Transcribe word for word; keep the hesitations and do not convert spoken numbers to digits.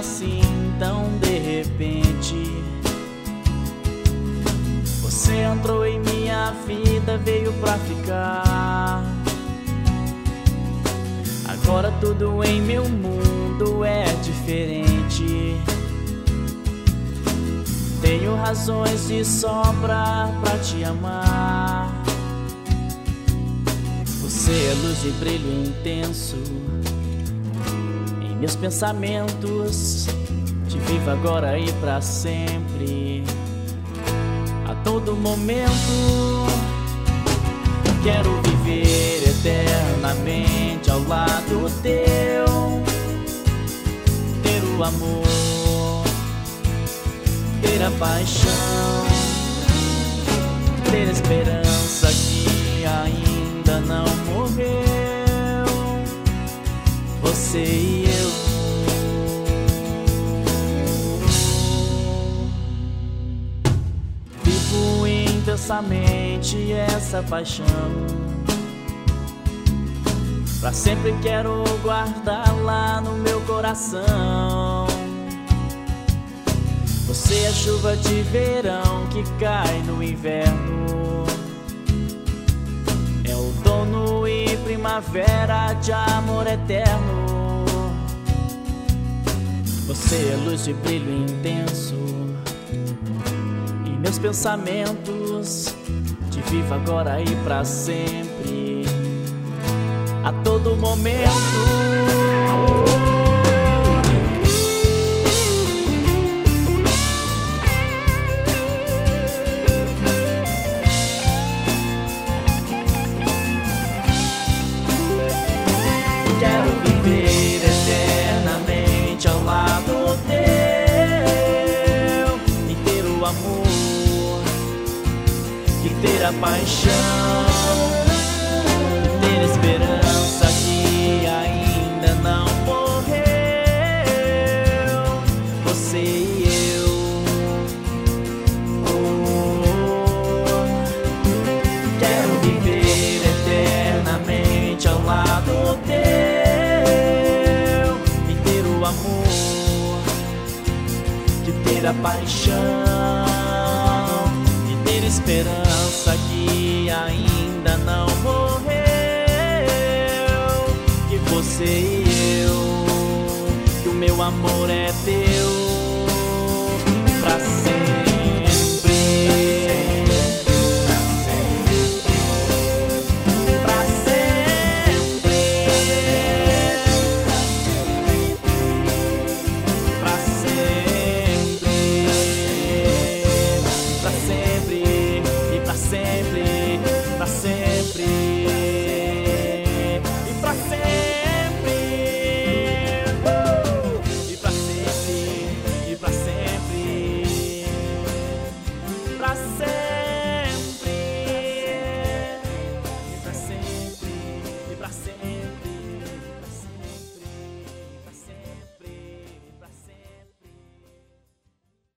assim tão de repente. Você entrou em minha vida, veio pra ficar. Agora tudo em meu mundo é diferente. Tenho razões de sobra pra te amar. Você é luz e brilho intenso em meus pensamentos. Te vivo agora e pra sempre, a todo momento. Quero viver eternamente ao lado teu, ter o amor, ter a paixão, ter a esperança que ainda não morreu, você e eu. Vivo intensamente essa paixão, pra sempre quero guardá-la no meu coração. Você é chuva de verão que cai no inverno, é outono e primavera de amor eterno. Você é luz de brilho intenso em meus pensamentos. Te vivo agora e pra sempre, a todo momento. Quero viver eternamente ao lado teu e ter o amor, e ter a paixão, e ter esperança que ainda não morreu, você e eu. Oh, quero viver eternamente ao lado teu, amor, de ter a paixão e ter esperança que ainda não morreu, que você e eu, que o meu amor é teu.